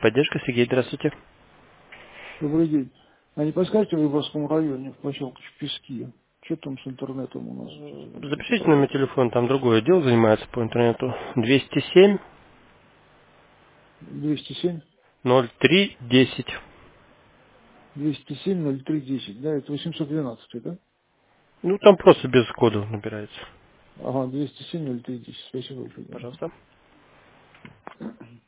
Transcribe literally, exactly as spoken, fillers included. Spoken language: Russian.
техподдержка. Сергей, здравствуйте. Добрый день. А не подскажете в Выборгском районе, в поселке Пески? Что там с интернетом у нас не Запишите на мой работает? телефон, там другой отдел занимается по интернету. двести семь двести семь ноль три десять. двести семь ноль три десять, да? Это восемьсот двенадцать, да? Ну, там просто без кода набирается. Ага, двести семь ноль три десять. Спасибо большое. Пожалуйста.